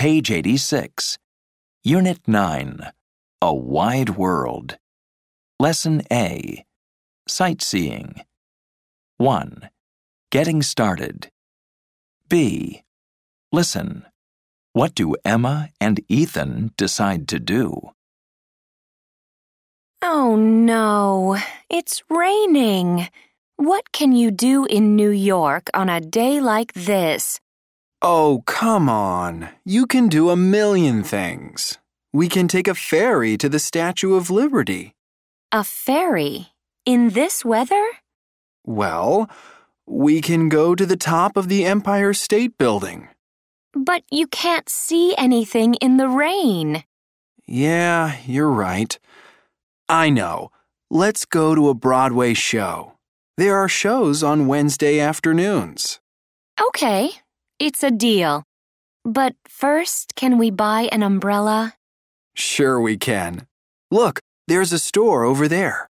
Page 86. Unit 9. A Wide World. Lesson A. Sightseeing. 1. Getting started. B. Listen. What do Emma and Ethan decide to do? Oh no, it's raining. What can you do in New York on a day like this? Oh, come on. You can do a million things. We can take a ferry to the Statue of Liberty. A ferry? In this weather? Well, we can go to the top of the Empire State Building. But you can't see anything in the rain. Yeah, you're right. I know. Let's go to a Broadway show. There are shows on Wednesday afternoons. Okay, it's a deal. But first, can we buy an umbrella? Sure we can. Look, there's a store over there.